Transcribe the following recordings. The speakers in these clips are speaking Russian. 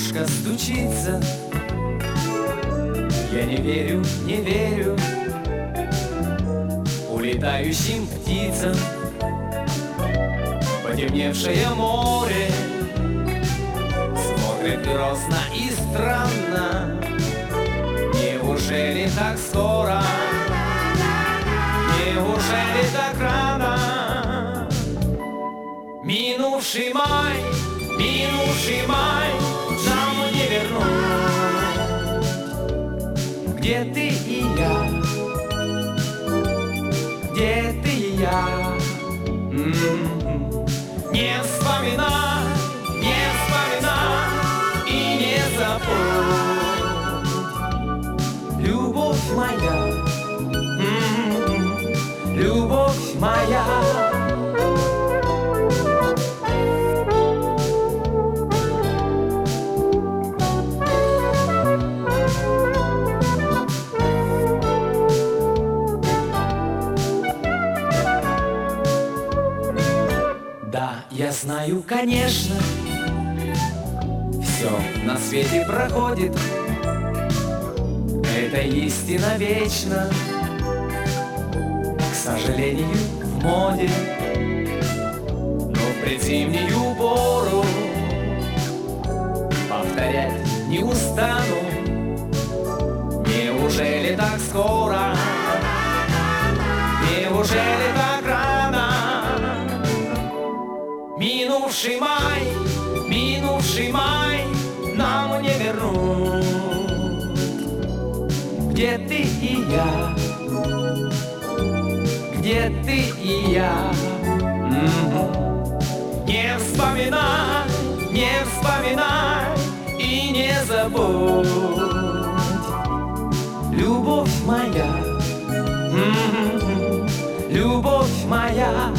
окошко стучится. Я не верю, не верю улетающим птицам. Потемневшее море смотрит грозно и странно. Неужели так скоро? Неужели так рано? Минувший май нам не вернуть. Где ты и я? Где ты и я? Не вспоминай и не забудь. Любовь моя, любовь моя. Да, я знаю, конечно, все на свете проходит, это истина вечна. К сожалению, в моде, но в предзимнюю пору повторять не устану. Неужели так скоро? Неужели так рано? Минувший май нам не вернуть. Где ты и я? Где ты и я? Не вспоминай и не забудь. Любовь моя, любовь моя.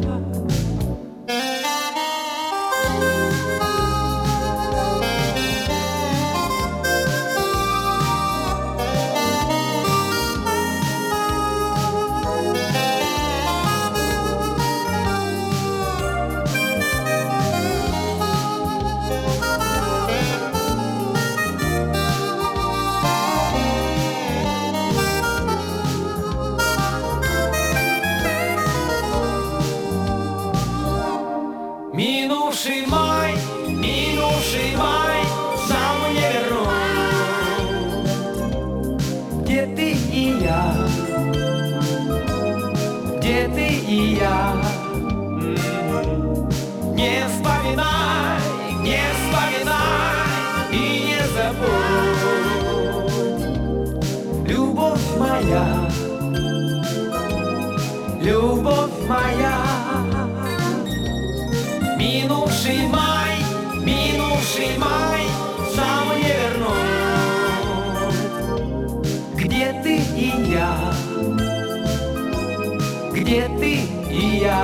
Минувший май нам не вернуть. Где ты и я? Где ты и я? Не вспоминай и не забудь. Любовь моя, любовь моя. Минувший май нам не вернуть. Где ты и я? Где ты и я?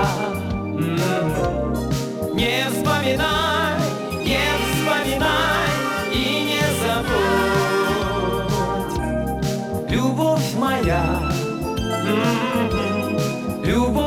Не вспоминай и не забудь. Любовь моя, любовь.